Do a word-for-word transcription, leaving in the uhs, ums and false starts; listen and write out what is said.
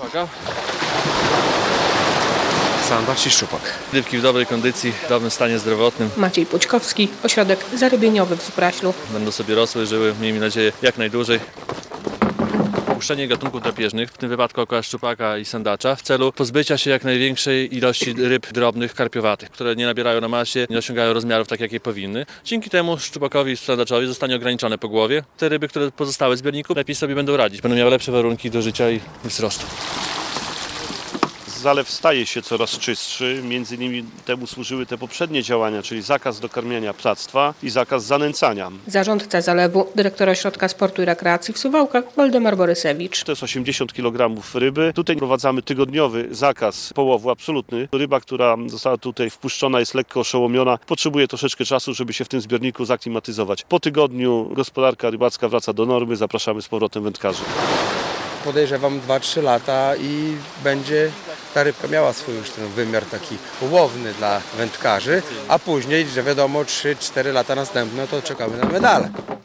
Uwaga. Sandacz i szczupak. Rybki w dobrej kondycji, w dobrym stanie zdrowotnym. Maciej Pućkowski, ośrodek zarybieniowy w Zubraślu. Będą sobie rosły, żyły, miejmy nadzieję, jak najdłużej. Puszczenie gatunków drapieżnych, w tym wypadku około szczupaka i sandacza, w celu pozbycia się jak największej ilości ryb drobnych, karpiowatych, które nie nabierają na masie, nie osiągają rozmiarów tak, jakie powinny. Dzięki temu szczupakowi i sandaczowi zostanie ograniczone pogłowie. Te ryby, które pozostały w zbiorniku, lepiej sobie będą radzić. Będą miały lepsze warunki do życia i wzrostu. Zalew staje się coraz czystszy, między innymi temu służyły te poprzednie działania, czyli zakaz dokarmiania ptactwa i zakaz zanęcania. Zarządca zalewu, dyrektor Ośrodka Sportu i Rekreacji w Suwałkach, Waldemar Borysewicz. To jest osiemdziesiąt kilogramów ryby. Tutaj prowadzamy tygodniowy zakaz połowu absolutny. Ryba, która została tutaj wpuszczona, jest lekko oszołomiona, potrzebuje troszeczkę czasu, żeby się w tym zbiorniku zaklimatyzować. Po tygodniu gospodarka rybacka wraca do normy, zapraszamy z powrotem wędkarzy. Podejrzewam dwa trzy lata i będzie ta rybka miała swój już ten wymiar taki łowny dla wędkarzy, a później, że wiadomo, trzy cztery lata następne, to czekamy na medale.